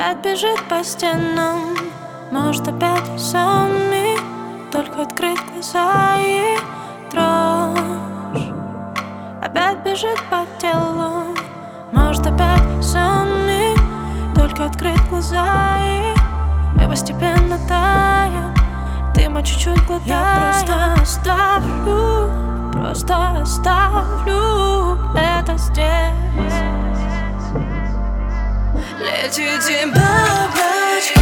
опять бежит по стенам. Может, опять сами, только открыть глаза и дрожь опять бежит по телу. Может, опять сами, только открыть глаза и мы постепенно таем. Дыма чуть-чуть глотаем. Я просто оставлю это здесь. Летите бабочки.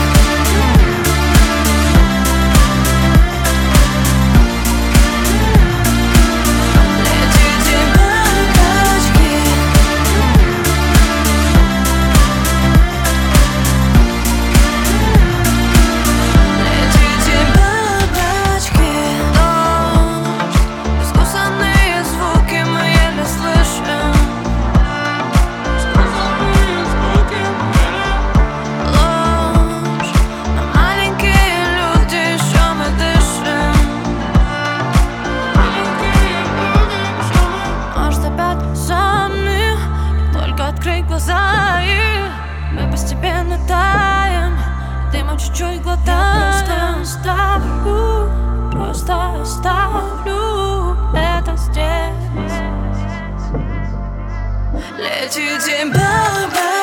Глаза, и мы постепенно таем. Дымом чуть-чуть глотаем. Просто оставлю это здесь. Летите бабочки.